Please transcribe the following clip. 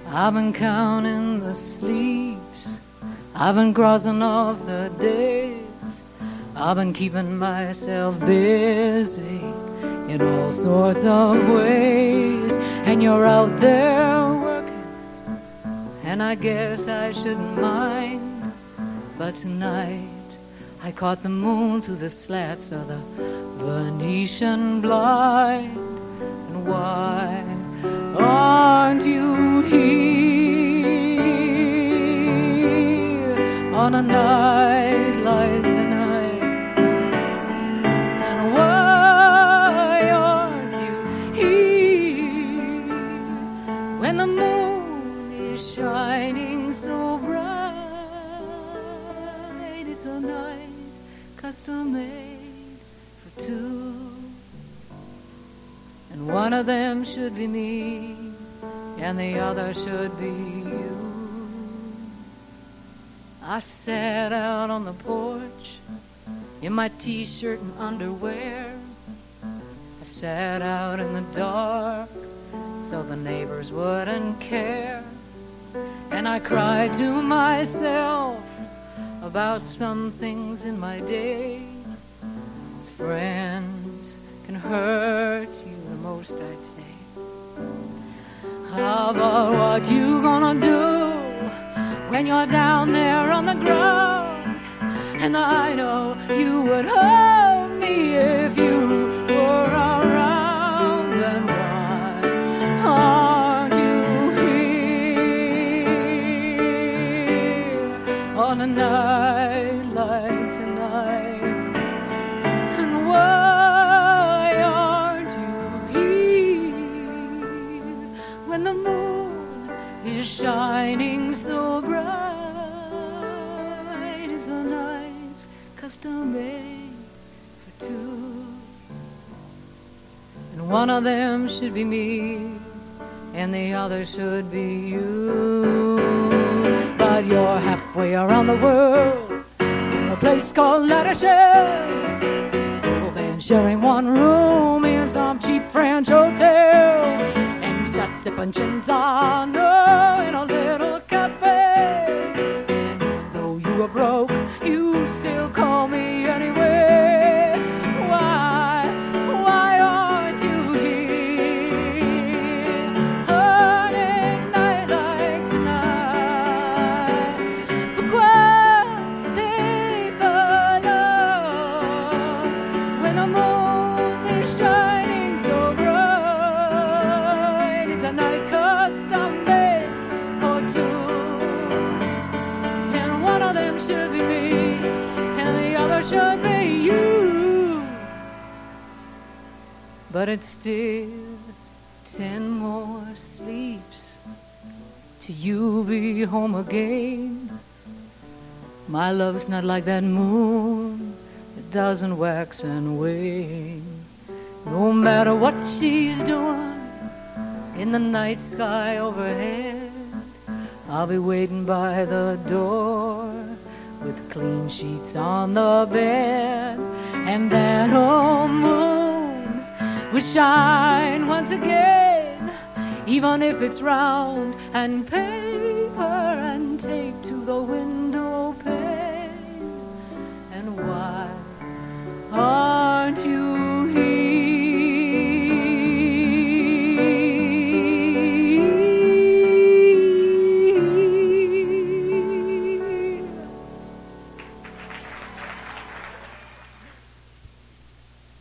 I've been counting the sleeps, I've been crossing off the days, I've been keeping myself busy in all sorts of ways. And you're out there working, and I guess I shouldn't mind. But tonight I caught the moon through the slats of the Venetian blind. And why aren't you here on a night like tonight? And why aren't you here when the moon is shining so bright? It's a night custom made for two, and one of them should be me, and the other should be you. I sat out on the porch in my t-shirt and underwear. I sat out in the dark so the neighbors wouldn't care. And I cried to myself about some things in my day. Friends can hurt you the most, I'd say. How about what you gonna do when you're down there on the ground? And I know you would hold me if you were around. And why aren't you here on a night like tonight? And why aren't you here when the moon is shining so bright? It's a night custom made for two, and one of them should be me, and the other should be you. But you're halfway around the world in a place called Latishel, and sharing one room in some cheap French hotel, and you sat sipping Cinzano in a little cafe. And even though you were broke, you still call me anyway. Why aren't you here on a night like tonight? Pourquoi t'es pas là when the moon is shining so bright? It's a night custom made for two, and one of them should be me, and the other should be you. But it's still 10 more sleeps till you'll be home again. My love's not like that moon, it doesn't wax and wane. No matter what she's doing in the night sky overhead, I'll be waiting by the door with clean sheets on the bed. And that old moon will shine once again, even if it's round and paper and taped to the window pane. And why